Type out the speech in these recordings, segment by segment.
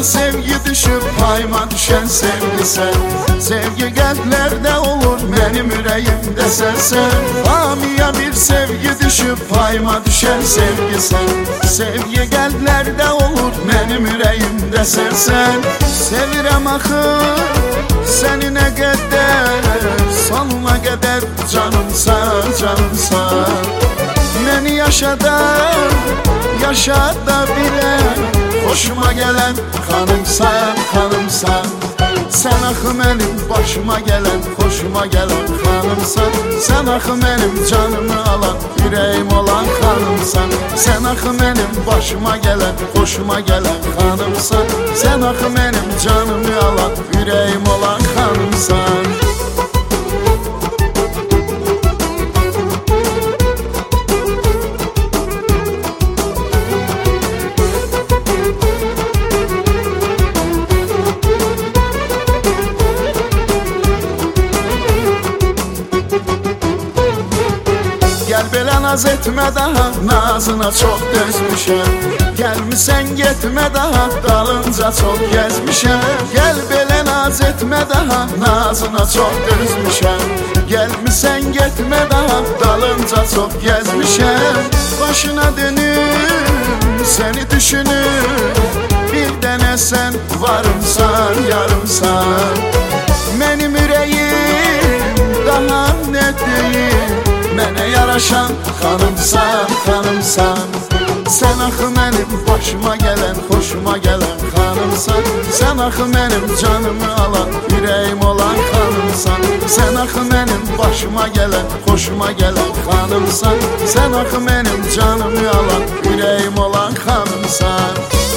bir sevgi düşüp payıma düşen sevgi sen. Sevgi kalplerde olur benim yüreğimde sen. Faniye bir sevgi düşüp payıma düşen sevgi sen. Sevgi kalplerde olur benim yüreğimde sen. Sevirem axı seni ne kadar, sonuna kadar canımsan, canımsan. Beni yaşada bile hoşuma gelen hanımsan, hanımsan. Sen axı benim başıma gelen, hoşuma gelen hanımsan. Sen axı benim canımı alan, yüreğim olan hanımsan. Sen axı benim başıma gelen, hoşuma gelen hanımsan. Sen axı benim canımı alan, yüreğim olan hanımsan. Gel belə naz etmə daha, nazına çox dözmüşəm. Gəlmisən getmə daha, dalınca çox gəzmişəm. Gel belə naz etmə daha, nazına çox dözmüşəm. Gəlmisən getmə daha, dalınca çox gəzmişəm. Başına dönüb seni düşünüb, bir dənə sən varımsan, yarımsan. Mənim ürəyim daha nə deyim, mənə yaraşan hanımsan, hanımsan. Sen axı mənim başıma gelen, hoşuma gelen hanımsan. Sen axı mənim canımı alan, yüreğim olan hanımsan. Sen axı mənim başıma gelen, hoşuma gelen hanımsan. Sen axı mənim canımı alan, yüreğim olan hanımsan.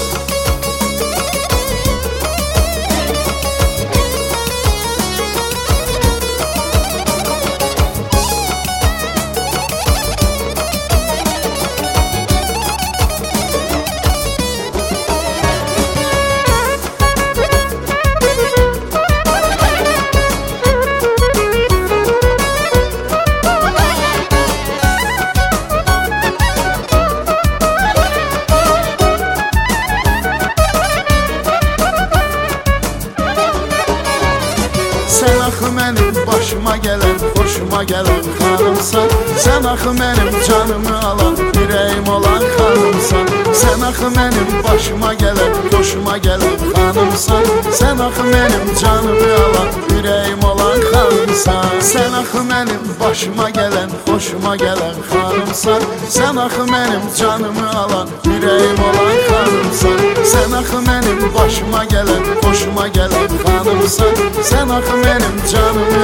Sen axı mənim başıma gelen, hoşuma gelen hanımsan. Sen axı mənim canımı alan, yüreğim olan hanımsan. Sen axı mənim başıma gelen, hoşuma gelen hanımsan. Sen axı mənim canımı alan, yüreğim olan hanımsan. Sen axı mənim başıma gelen, hoşuma gelen hanımsan. Sen axı mənim canımı alan, yüreğim olan hanımsan. Sen axı mənim başıma gelen, hoşuma gelen hanımsan. Sen axı benim canım